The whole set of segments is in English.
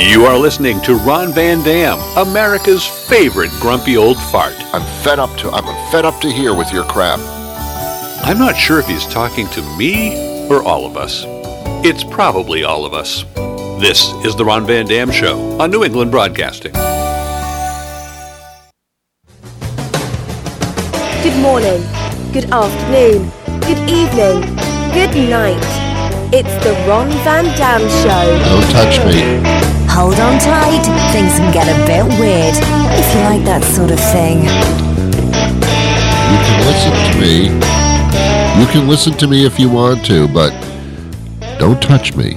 You are listening to Ron Van Dam, America's favorite grumpy old fart. I'm fed up to here with your crap. I'm not sure if he's talking to me or all of us. It's probably all of us. This is the Ron Van Dam Show on New England Broadcasting. Good morning, good afternoon, good evening, good night. It's the Ron Van Dam Show. Don't touch me. Hold on tight, things can get a bit weird, if you like that sort of thing. You can listen to me. You can listen to me if you want to, but don't touch me.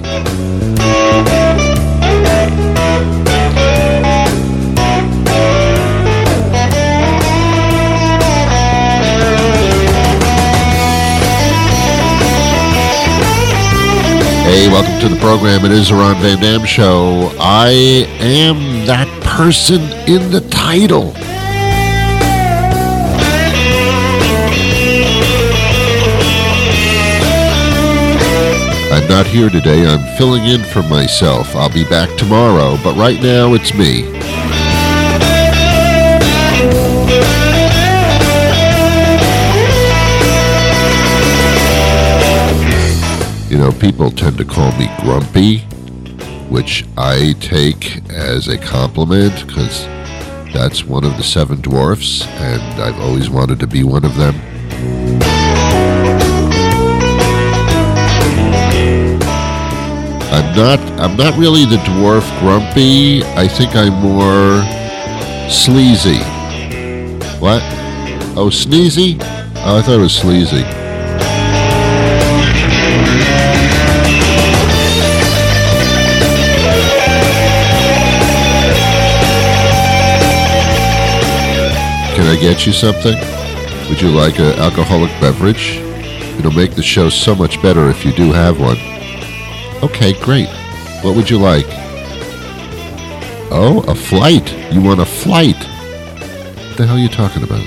Hey, welcome to the program. It is the Ron Van Dam Show. I am that person in the title. I'm not here today. I'm filling in for myself. I'll be back tomorrow, but right now it's me. You know, people tend to call me grumpy, which I take as a compliment because that's one of the seven dwarfs, and I've always wanted to be one of them. I'm not really the dwarf grumpy. I think I'm more sleazy. What? Oh, sneezy? Oh, I thought it was sleazy. Can I get you something? Would you like an alcoholic beverage? It'll make the show so much better if you do have one. Okay, great. What would you like? Oh, a flight. You want a flight? What the hell are you talking about?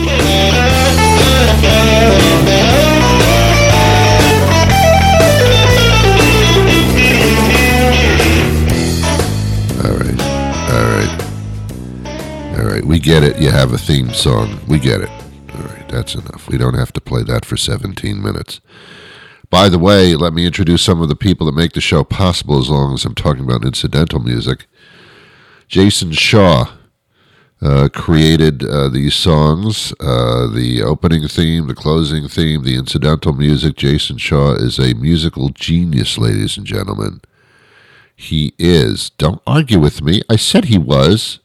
All right, we get it. You have a theme song. We get it. All right, that's enough. We don't have to play that for 17 minutes. By the way, let me introduce some of the people that make the show possible as long as I'm talking about incidental music. Jason Shaw created these songs, the opening theme, the closing theme, the incidental music. Jason Shaw is a musical genius, ladies and gentlemen. He is. Don't argue with me. I said he was.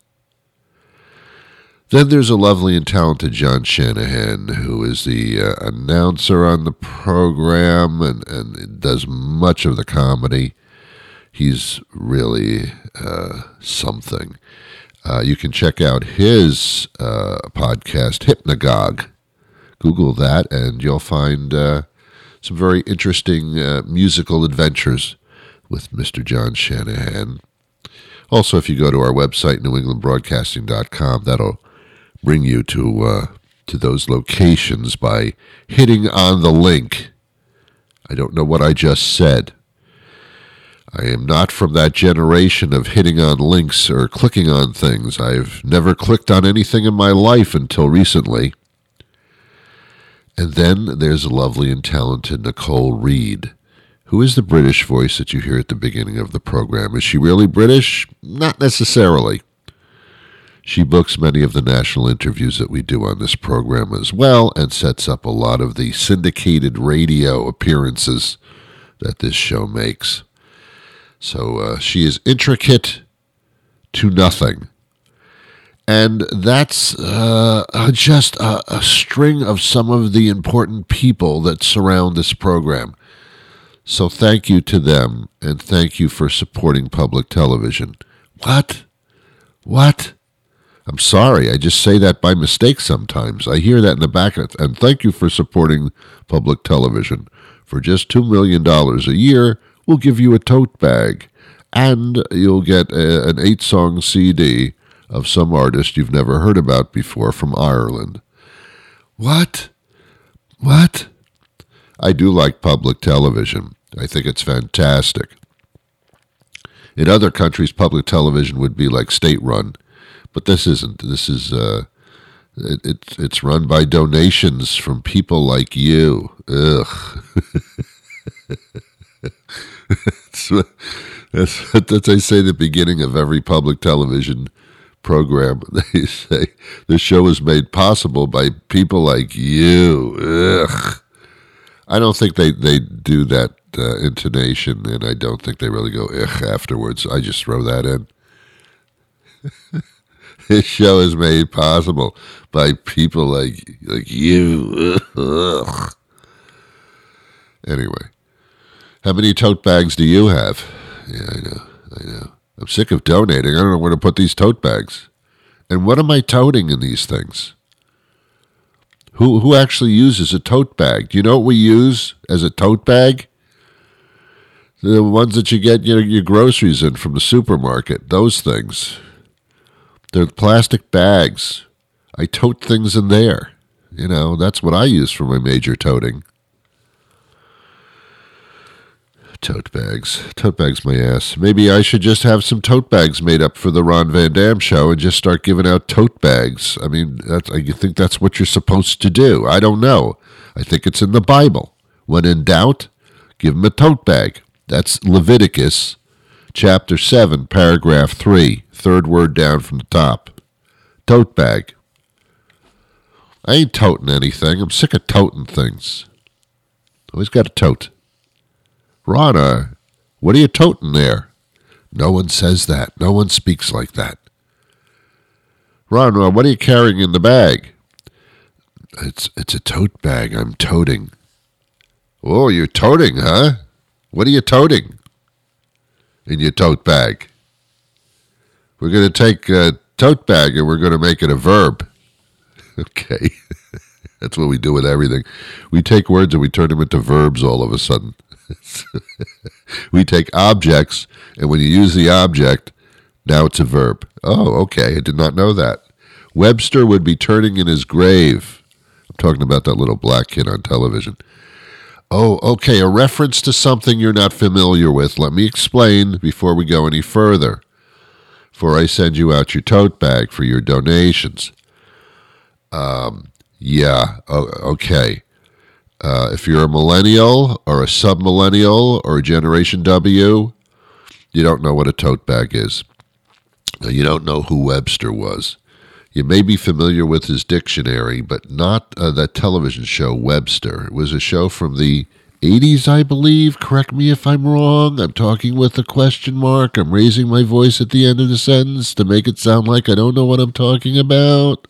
Then there's a lovely and talented John Shanahan, who is the announcer on the program and does much of the comedy. He's really something. You can check out his podcast, Hypnagogue. Google that, and you'll find some very interesting musical adventures with Mr. John Shanahan. Also, if you go to our website, newenglandbroadcasting.com, that'll bring you to those locations by hitting on the link. I don't know what I just said. I am not from that generation of hitting on links or clicking on things. I've never clicked on anything in my life until recently. And then there's a lovely and talented Nicole Reed, who is the British voice that you hear at the beginning of the program. Is she really British? Not necessarily. She books many of the national interviews that we do on this program as well and sets up a lot of the syndicated radio appearances that this show makes. So she is intricate to nothing. And that's just a string of some of the important people that surround this program. So thank you to them, and thank you for supporting public television. What? I'm sorry, I just say that by mistake sometimes. I hear that in the back, and thank you for supporting public television. For just $2 million a year, we'll give you a tote bag, and you'll get an 8-song CD of some artist you've never heard about before from Ireland. What? I do like public television. I think it's fantastic. In other countries, public television would be like state-run, but this isn't. This is it's run by donations from people like you. Ugh. That's what they say at the beginning of every public television program. They say the show is made possible by people like you. Ugh. I don't think they do that intonation, and I don't think they really go ugh afterwards. I just throw that in. This show is made possible by people like you. Ugh. Anyway, how many tote bags do you have? Yeah, I know. I'm sick of donating. I don't know where to put these tote bags. And what am I toting in these things? Who actually uses a tote bag? Do you know what we use as a tote bag? The ones that you get your groceries in from the supermarket. Those things. They're plastic bags. I tote things in there. That's what I use for my major toting. Tote bags. Tote bags my ass. Maybe I should just have some tote bags made up for the Ron Van Dam show and just start giving out tote bags. I mean, I think that's what you're supposed to do. I don't know. I think it's in the Bible. When in doubt, give them a tote bag. That's Leviticus chapter 7, paragraph 3, third word down from the top. Tote bag. I ain't toting anything. I'm sick of toting things. Always got to tote. Ron, what are you toting there? No one says that. No one speaks like that. Ron, what are you carrying in the bag? It's a tote bag. I'm toting. Oh, you're toting, huh? What are you toting in your tote bag? We're going to take a tote bag and we're going to make it a verb. Okay. That's what we do with everything. We take words and we turn them into verbs all of a sudden. We take objects, and when you use the object, now it's a verb. Oh, okay, I did not know that. Webster would be turning in his grave. I'm talking about that little black kid on television. Oh, okay, a reference to something you're not familiar with. Let me explain before we go any further, before I send you out your tote bag for your donations. Okay. If you're a millennial or a submillennial or a Generation W, you don't know what a tote bag is. You don't know who Webster was. You may be familiar with his dictionary, but not that television show Webster. It was a show from the 80s, I believe. Correct me if I'm wrong. I'm talking with a question mark. I'm raising my voice at the end of the sentence to make it sound like I don't know what I'm talking about.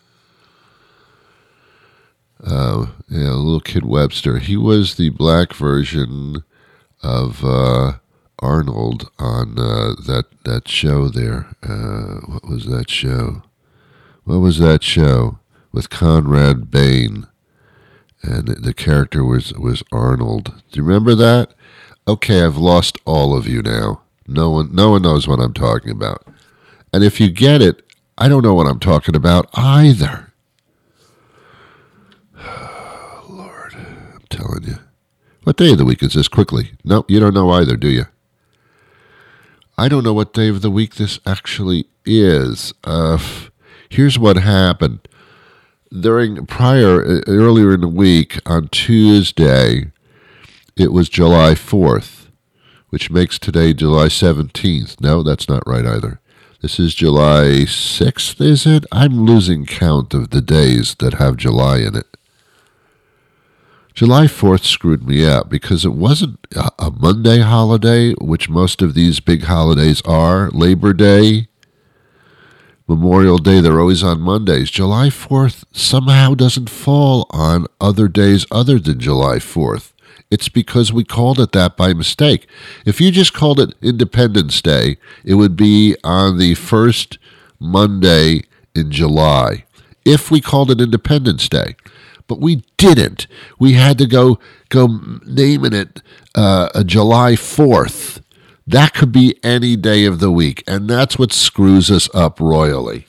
Little kid Webster. He was the black version of Arnold on that show there. What was that show? What was that show with Conrad Bain? And the character was Arnold. Do you remember that? Okay, I've lost all of you now. No one knows what I'm talking about. And if you get it, I don't know what I'm talking about either. Lord, I'm telling you. What day of the week is this? Quickly. No, you don't know either, do you? I don't know what day of the week this actually is. Here's what happened. Earlier in the week, on Tuesday, it was July 4th, which makes today July 17th. No, that's not right either. This is July 6th, is it? I'm losing count of the days that have July in it. July 4th screwed me up because it wasn't a Monday holiday, which most of these big holidays are. Labor Day, Memorial Day, they're always on Mondays. July 4th somehow doesn't fall on other days other than July 4th. It's because we called it that by mistake. If you just called it Independence Day, it would be on the first Monday in July. If we called it Independence Day. But we didn't. We had to go naming it July 4th. That could be any day of the week, and that's what screws us up royally.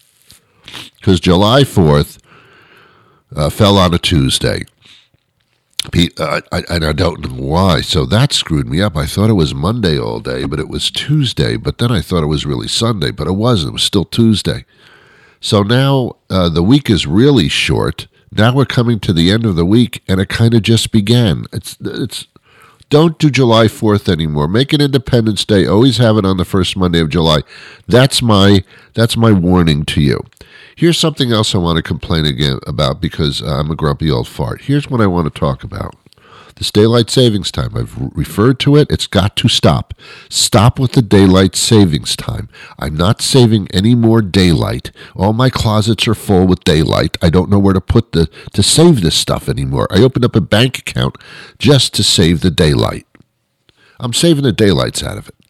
Because July 4th fell on a Tuesday. I don't know why. So that screwed me up. I thought it was Monday all day, but it was Tuesday. But then I thought it was really Sunday, but it wasn't. It was still Tuesday. So now the week is really short. Now we're coming to the end of the week, and it kind of just began. It's don't do July 4th anymore. Make it Independence Day. Always have it on the first Monday of July. That's my warning to you. Here's something else I want to complain again about because I'm a grumpy old fart. Here's what I want to talk about. This daylight savings time. I've referred to it. It's got to stop. Stop with the daylight savings time. I'm not saving any more daylight. All my closets are full with daylight. I don't know where to save this stuff anymore. I opened up a bank account just to save the daylight. I'm saving the daylights out of it.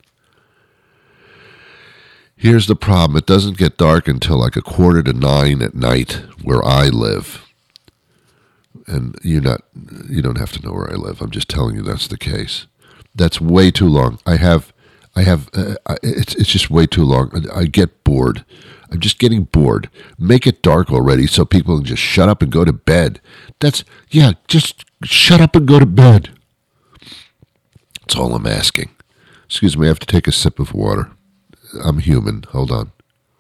Here's the problem. It doesn't get dark until like 8:45 at night where I live. And you don't have to know where I live. I'm just telling you that's the case. That's way too long. It's just way too long. I get bored. I'm just getting bored. Make it dark already so people can just shut up and go to bed. Just shut up and go to bed. That's all I'm asking. Excuse me, I have to take a sip of water. I'm human. Hold on.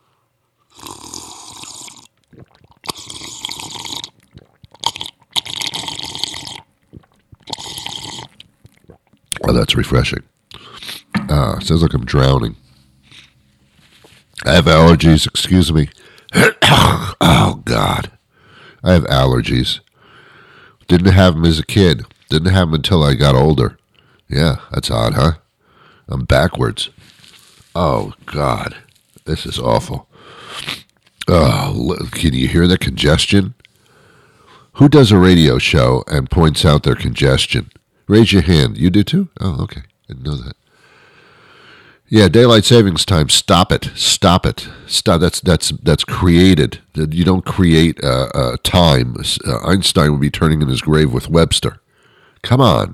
Oh, that's refreshing. Sounds like I'm drowning. I have allergies. Excuse me. Oh, God. I have allergies. Didn't have them as a kid. Didn't have them until I got older. Yeah, that's odd, huh? I'm backwards. Oh, God. This is awful. Oh, can you hear the congestion? Who does a radio show and points out their congestion? Raise your hand. You do too? Oh, okay. I didn't know that. Yeah, daylight savings time. Stop it. Stop it. Stop. That's created. You don't create time. Einstein would be turning in his grave with Webster. Come on.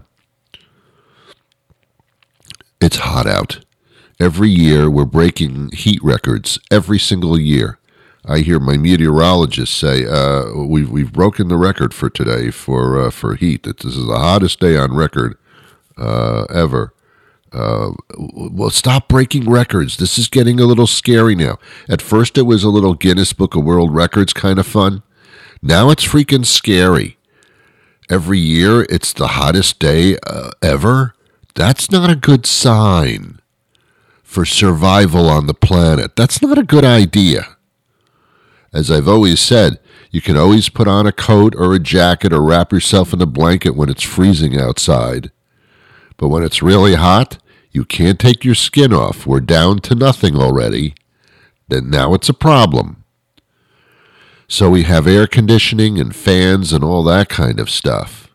It's hot out. Every year we're breaking heat records. Every single year. I hear my meteorologist say, we've broken the record for today for heat. This is the hottest day on record ever. Well, stop breaking records. This is getting a little scary now. At first it was a little Guinness Book of World Records kind of fun. Now it's freaking scary. Every year it's the hottest day ever. That's not a good sign for survival on the planet. That's not a good idea. As I've always said, you can always put on a coat or a jacket or wrap yourself in a blanket when it's freezing outside. But when it's really hot, you can't take your skin off. We're down to nothing already. Then now it's a problem. So we have air conditioning and fans and all that kind of stuff.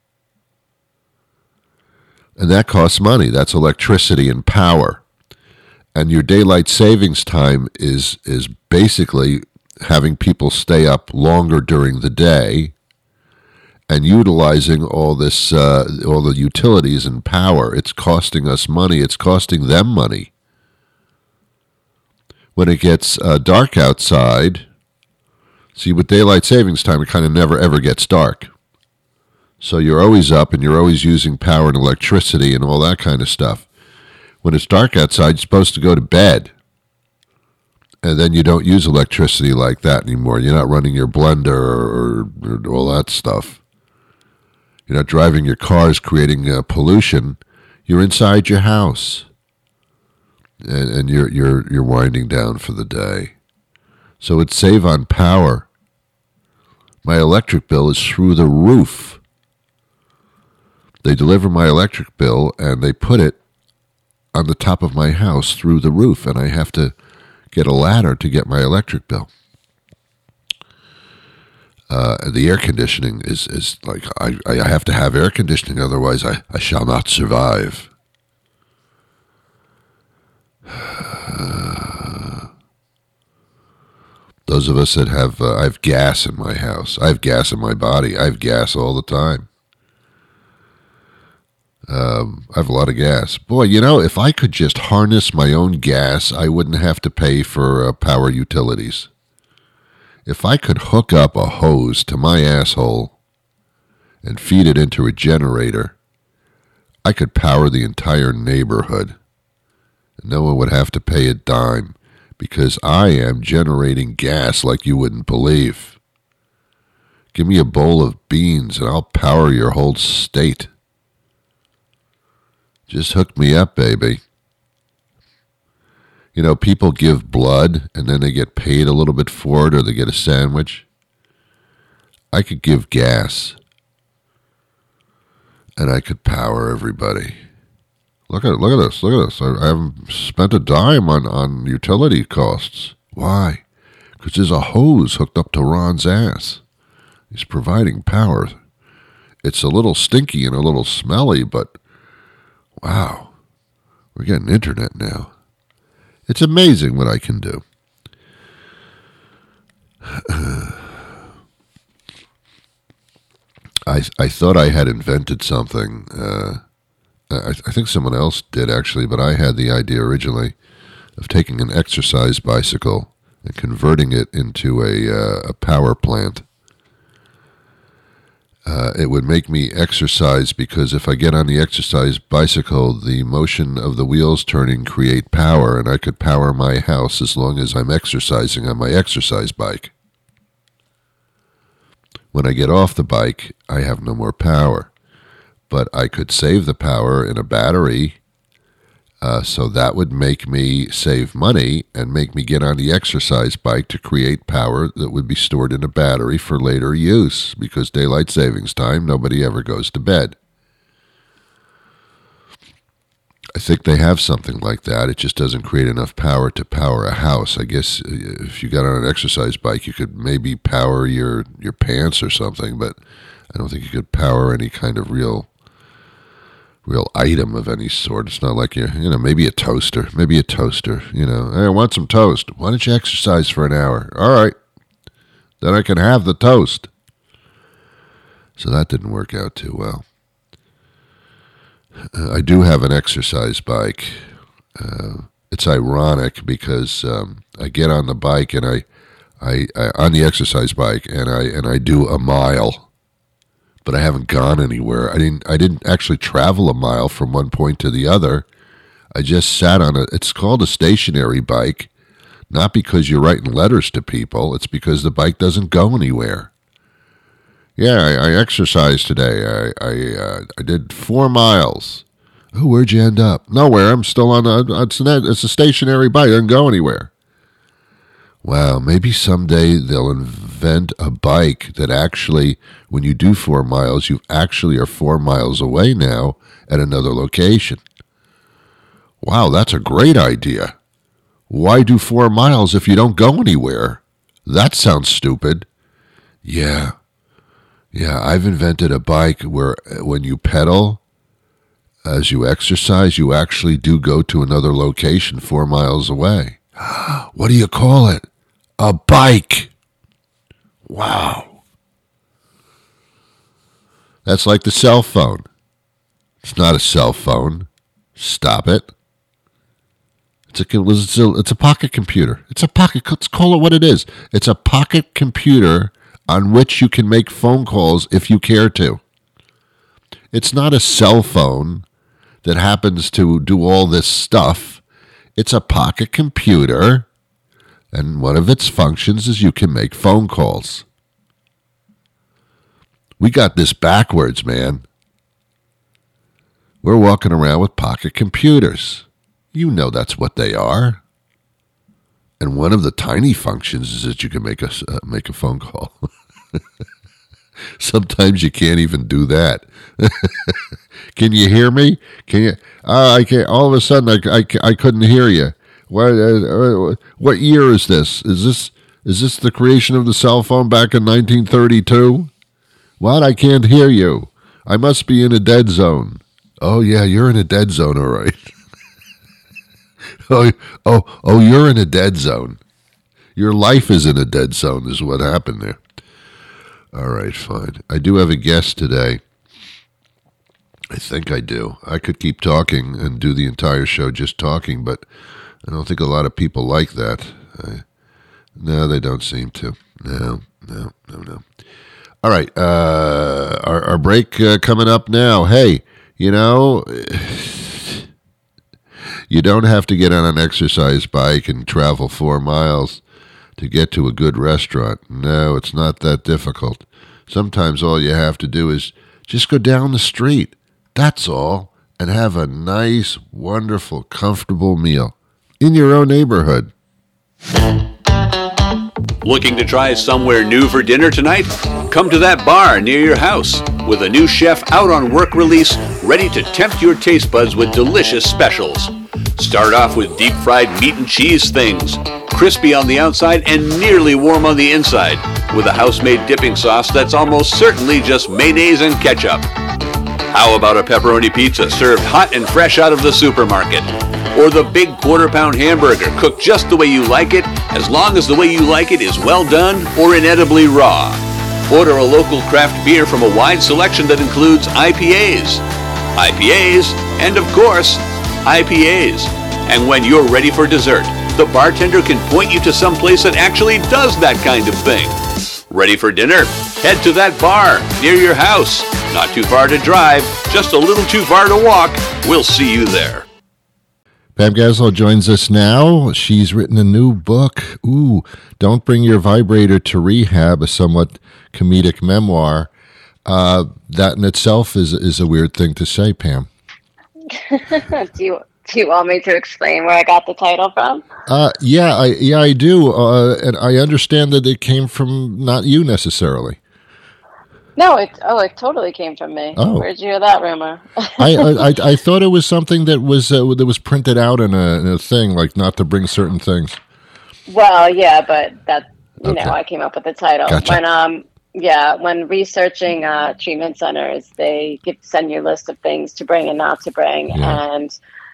And that costs money. That's electricity and power. And your daylight savings time is basically having people stay up longer during the day and utilizing all this, all the utilities and power. It's costing us money. It's costing them money. When it gets dark outside, see, with daylight savings time, it kind of never, ever gets dark. So you're always up and you're always using power and electricity and all that kind of stuff. When it's dark outside, you're supposed to go to bed. And then you don't use electricity like that anymore. You're not running your blender or all that stuff. You're not driving your cars, creating pollution. You're inside your house, and you're winding down for the day. So it'd save on power. My electric bill is through the roof. They deliver my electric bill and they put it on the top of my house through the roof, and I have to get a ladder to get my electric bill. The air conditioning is like, I have to have air conditioning, otherwise I shall not survive. Those of us that have, I have gas in my house. I have gas in my body. I have gas all the time. I have a lot of gas. Boy, you know, if I could just harness my own gas, I wouldn't have to pay for power utilities. If I could hook up a hose to my asshole and feed it into a generator, I could power the entire neighborhood. No one would have to pay a dime because I am generating gas like you wouldn't believe. Give me a bowl of beans and I'll power your whole state. Just hook me up, baby. You know, people give blood and then they get paid a little bit for it or they get a sandwich. I could give gas and I could power everybody. Look at this. I haven't spent a dime on utility costs. Why? Because there's a hose hooked up to Ron's ass. He's providing power. It's a little stinky and a little smelly, but wow, we're getting internet now. It's amazing what I can do. I thought I had invented something. I think someone else did actually, but I had the idea originally of taking an exercise bicycle and converting it into a power plant. It would make me exercise because if I get on the exercise bicycle, the motion of the wheels turning create power, and I could power my house as long as I'm exercising on my exercise bike. When I get off the bike, I have no more power. But I could save the power in a battery, so that would make me save money and make me get on the exercise bike to create power that would be stored in a battery for later use, because daylight savings time, nobody ever goes to bed. I think they have something like that. It just doesn't create enough power to power a house. I guess if you got on an exercise bike, you could maybe power your pants or something, but I don't think you could power any kind of real item of any sort. It's not like maybe a toaster, hey, I want some toast. Why don't you exercise for an hour? All right. Then I can have the toast. So that didn't work out too well. I do have an exercise bike. It's ironic because I get on the bike and I on the exercise bike and I do a mile. But I haven't gone anywhere. I didn't actually travel a mile from one point to the other. I just sat on it's called a stationary bike, not because you're writing letters to people. It's because the bike doesn't go anywhere. Yeah, I exercised today. I did 4 miles. Oh, where'd you end up? Nowhere. I'm still on it's a stationary bike. It doesn't go anywhere. Wow, maybe someday they'll invent a bike that actually, when you do 4 miles, you actually are 4 miles away now at another location. Wow, that's a great idea. Why do 4 miles if you don't go anywhere? That sounds stupid. Yeah, I've invented a bike where when you pedal, as you exercise, you actually do go to another location 4 miles away. What do you call it? A bike. Wow. That's like the cell phone. It's not a cell phone. Stop it. It's a pocket computer. Let's call it what it is. It's a pocket computer on which you can make phone calls if you care to. It's not a cell phone that happens to do all this stuff. It's a pocket computer, and one of its functions is you can make phone calls. We got this backwards, man. We're walking around with pocket computers. You know that's what they are. And one of the tiny functions is that you can make a phone call. Sometimes you can't even do that. Can you hear me? Can you? I can't. All of a sudden, I couldn't hear you. What year is this? Is this the creation of the cell phone back in 1932? What? I can't hear you. I must be in a dead zone. Oh yeah, you're in a dead zone, all right. Oh, you're in a dead zone. Your life is in a dead zone is what happened there. All right, fine. I do have a guest today. I think I do. I could keep talking and do the entire show just talking, but I don't think a lot of people like that. No, they don't seem to. No. All right, our break coming up now. Hey, you know, you don't have to get on an exercise bike and travel 4 miles to get to a good restaurant. No, it's not that difficult. Sometimes all you have to do is just go down the street. That's all. And have a nice, wonderful, comfortable meal in your own neighborhood. Looking to try somewhere new for dinner tonight? Come to that bar near your house with a new chef out on work release, ready to tempt your taste buds with delicious specials. Start off with deep-fried meat and cheese things, crispy on the outside and nearly warm on the inside, with a house-made dipping sauce that's almost certainly just mayonnaise and ketchup. How about a pepperoni pizza served hot and fresh out of the supermarket? Or the big quarter-pound hamburger cooked just the way you like it, as long as the way you like it is well done or inedibly raw. Order a local craft beer from a wide selection that includes IPAs, and of course, IPAs. And when you're ready for dessert, the bartender can point you to some place that actually does that kind of thing. Ready for dinner? Head to that bar near your house. Not too far to drive, just a little too far to walk. We'll see you there. Pam Gaslow joins us now. She's written a new book. Ooh, Don't Bring Your Vibrator to Rehab, a somewhat comedic memoir. That in itself is a weird thing to say, Pam. Do you want me to explain where I got the title from? Yeah, I do. And I understand that it came from not you necessarily. No, it totally came from me. Oh. Where'd you hear that rumor? I thought it was something that was printed out in a thing, like not to bring certain things. Well, yeah, but that Okay. I came up with the title. Gotcha. When researching treatment centers, they send you a list of things to bring and not to bring, and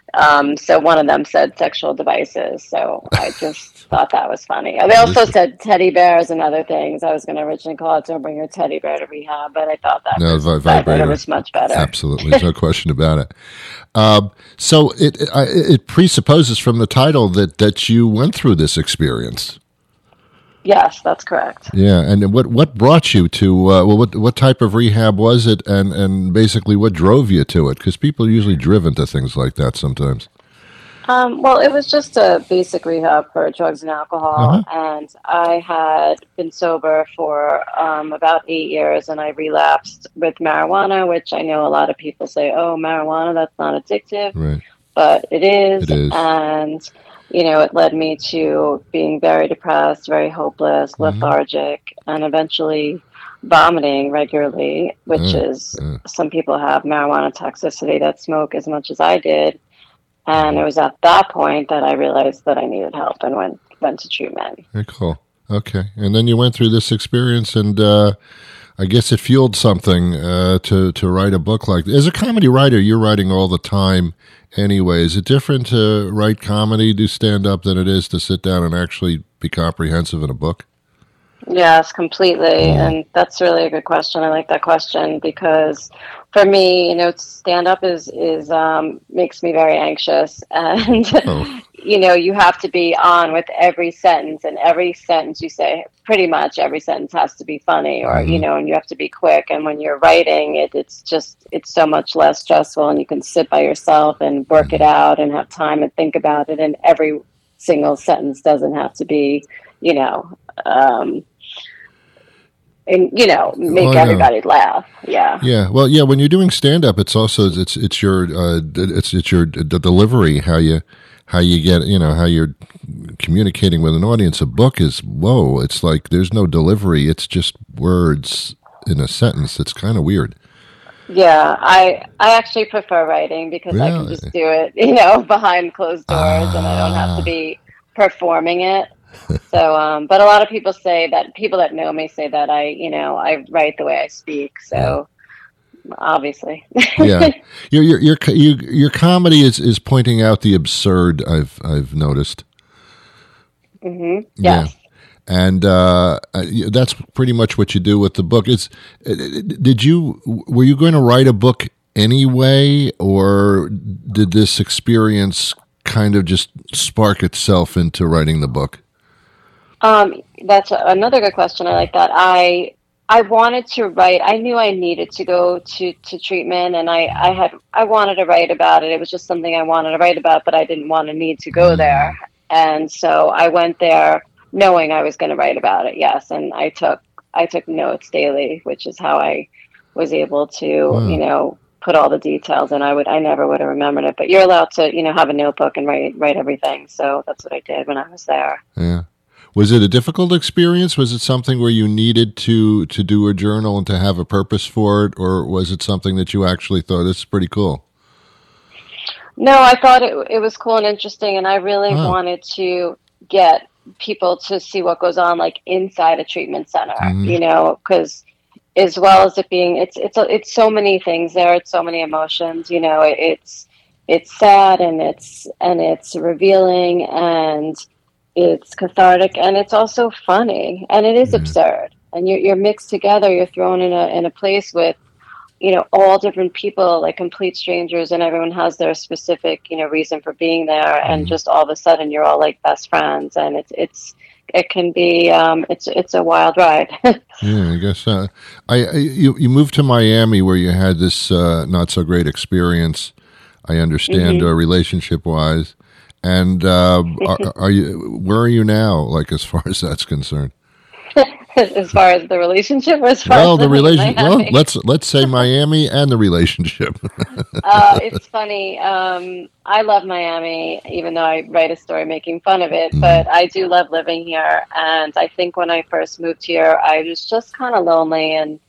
so one of them said sexual devices. So I just thought that was funny. They also said teddy bears and other things. I was going to originally call it "Don't Bring Your Teddy Bear to Rehab," but I thought that vibrator was much better. Absolutely, there's no question about it. So it presupposes from the title that you went through this experience. Yes, that's correct. Yeah, and what brought you to what type of rehab was it, and basically what drove you to it? Because people are usually driven to things like that sometimes. Well, it was just a basic rehab for drugs and alcohol, and I had been sober for about 8 years, and I relapsed with marijuana, which I know a lot of people say, "Oh, marijuana, that's not addictive," Right. But it is. It is. And it led me to being very depressed, very hopeless, lethargic, and eventually vomiting regularly, which is some people have marijuana toxicity that smoke as much as I did. And it was at that point that I realized that I needed help and went to treatment. Very cool. Okay. And then you went through this experience, and I guess it fueled something to write a book like this. As a comedy writer, you're writing all the time anyway. Is it different to write comedy, do stand-up, than it is to sit down and actually be comprehensive in a book? Yes, completely. And that's really a good question. I like that question because for me, stand-up is makes me very anxious. And, you have to be on with every sentence, and every sentence you say, pretty much every sentence has to be funny or, and you have to be quick. And when you're writing, it's so much less stressful, and you can sit by yourself and work it out and have time and think about it. And every single sentence doesn't have to be, make everybody laugh. Yeah. Yeah. Well, yeah. When you're doing stand up, it's also it's your delivery, how you get, how you're communicating with an audience. A book is, whoa, it's like there's no delivery. It's just words in a sentence. It's kind of weird. Yeah, I actually prefer writing because I can just do it, behind closed doors, and I don't have to be performing it. So, but a lot of people that know me say that I write the way I speak. So, obviously, yeah, your comedy is pointing out the absurd. I've noticed. Mm-hmm. Yeah. Yes. And that's pretty much what you do with the book. Were you going to write a book anyway, or did this experience kind of just spark itself into writing the book? That's another good question. I like that. I I wanted to write. I knew I needed to go to treatment, and I wanted to write about it. It was just something I wanted to write about, but I didn't want to need to go there. And so I went there knowing I was going to write about it. Yes, and I took notes daily, which is how I was able to put all the details. And I never would have remembered it. But you're allowed to have a notebook and write everything. So that's what I did when I was there. Yeah. Was it a difficult experience? Was it something where you needed to do a journal and to have a purpose for it, or was it something that you actually thought, this is pretty cool? No, I thought it was cool and interesting, and I really wanted to get people to see what goes on like inside a treatment center, because as well as it being, it's so many things there, it's so many emotions, it's sad and it's revealing and it's cathartic, and it's also funny, and it is absurd, and you're mixed together. You're thrown in a place with, all different people, like complete strangers, and everyone has their specific, reason for being there, and just all of a sudden you're all like best friends, and it can be it's a wild ride. Yeah, I guess you moved to Miami where you had this not so great experience. I understand relationship wise. And are you? Where are you now? Like as far as that's concerned? As far as the relationship, or as far as the relationship. Well, let's say Miami and the relationship. It's funny. I love Miami, even though I write a story making fun of it. But I do love living here, and I think when I first moved here, I was just kind of lonely and.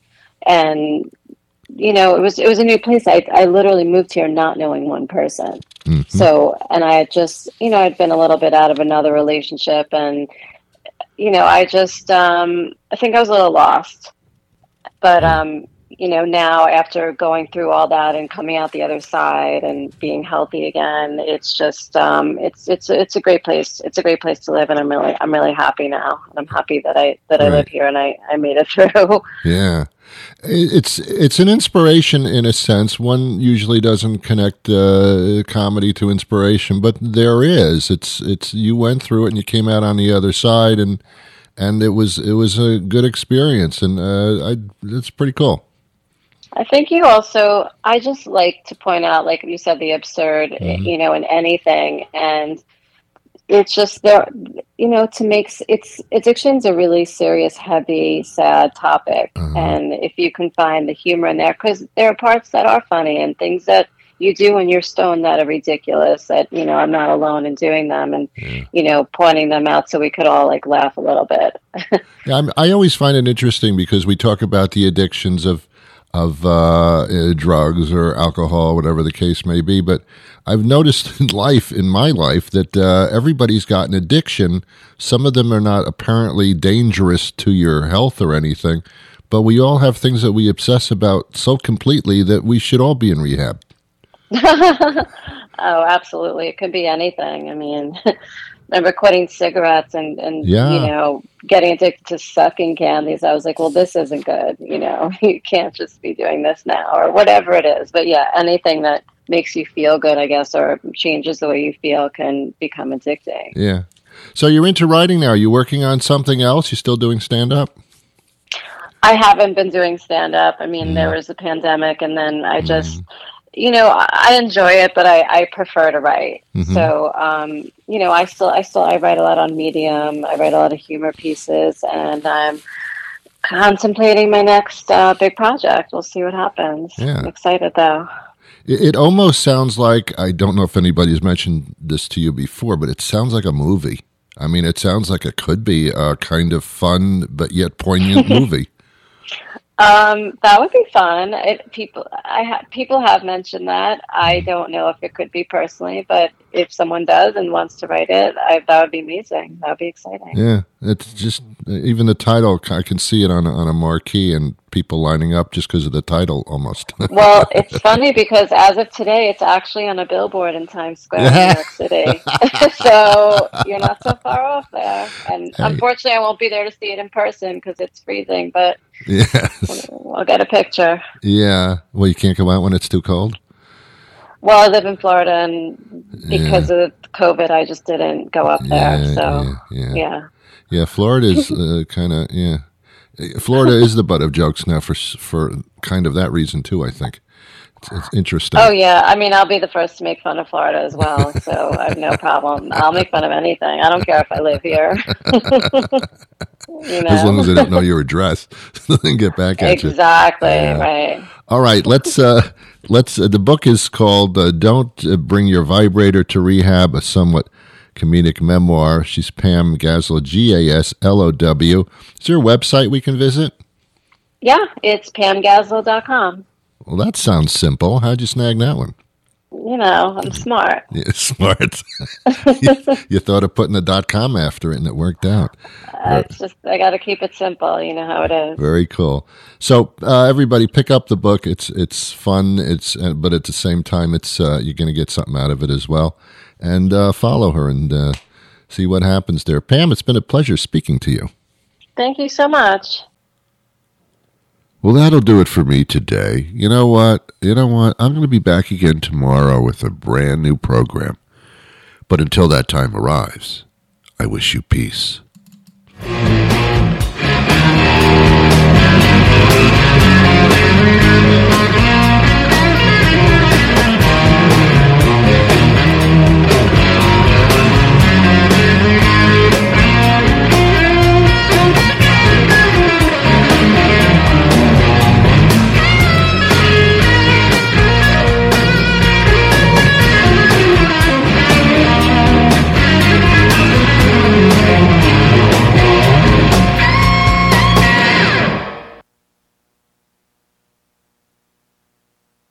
It was a new place. I literally moved here not knowing one person. So, and I had just, I'd been a little bit out of another relationship, and, I just, I think I was a little lost. But, now after going through all that and coming out the other side and being healthy again, it's just, it's a great place. It's a great place to live, and I'm really happy now. And I'm happy that I live here and I made it through. Yeah. It's an inspiration in a sense. One usually doesn't connect comedy to inspiration, but there is. It's you went through it and you came out on the other side, and it was a good experience, and it's pretty cool. I think I just like to point out, like you said, the absurd, in anything, and it's just there, to make addiction's a really serious, heavy, sad topic. And if you can find the humor in there, because there are parts that are funny and things that you do when you're stoned that are ridiculous, that, I'm not alone in doing them, and, pointing them out so we could all like laugh a little bit. Yeah, I always find it interesting because we talk about the addictions of drugs or alcohol, whatever the case may be. But I've noticed in my life, that everybody's got an addiction. Some of them are not apparently dangerous to your health or anything, but we all have things that we obsess about so completely that we should all be in rehab. Oh, absolutely. It could be anything. I mean, remember quitting cigarettes and getting addicted to sucking candies. I was like, well, this isn't good. You can't just be doing this now, or whatever it is. But yeah, anything that makes you feel good, I guess, or changes the way you feel can become addicting. Yeah. So you're into writing now. Are you working on something else? You still doing stand-up? I haven't been doing stand-up. I mean, there was a pandemic, and then I just... I enjoy it, but I prefer to write. So, I write a lot on Medium. I write a lot of humor pieces, and I'm contemplating my next big project. We'll see what happens. Yeah. I'm excited, though. It almost sounds like, I don't know if anybody's mentioned this to you before, but it sounds like a movie. I mean, it sounds like it could be a kind of fun but yet poignant movie. That would be fun. People have mentioned that. I don't know if it could be personally, but if someone does and wants to write it, that would be amazing. That would be exciting. Yeah, it's just even the title. I can see it on a marquee and people lining up just because of the title, almost. Well, it's funny because as of today, it's actually on a billboard in Times Square, New York City. So you're not so far off there. And unfortunately, I won't be there to see it in person because it's freezing. But yes, I'll get a picture. Yeah. Well, you can't go out when it's too cold? Well, I live in Florida, and because of COVID, I just didn't go up there. So, yeah. Yeah, Florida's kind of, Florida is the butt of jokes now for kind of that reason too, I think. It's interesting. Oh, yeah. I mean, I'll be the first to make fun of Florida as well, so I have no problem. I'll make fun of anything. I don't care if I live here. As long as they don't know your address, then get back at you. Exactly, right. All right, let's. The book is called "Don't Bring Your Vibrator to Rehab," a somewhat comedic memoir. She's Pam Gaslow, Gaslow. Is there a website we can visit? Yeah, it's pamgaslow.com. Well, that sounds simple. How'd you snag that one? I'm smart. Yeah, smart. you thought of putting a .com after it, and it worked out. It's just, I got to keep it simple. You know how it is. Very cool. So everybody, pick up the book. It's fun. But at the same time, it's you're going to get something out of it as well. And follow her and see what happens there. Pam, it's been a pleasure speaking to you. Thank you so much. Well, that'll do it for me today. You know what? I'm going to be back again tomorrow with a brand new program. But until that time arrives, I wish you peace.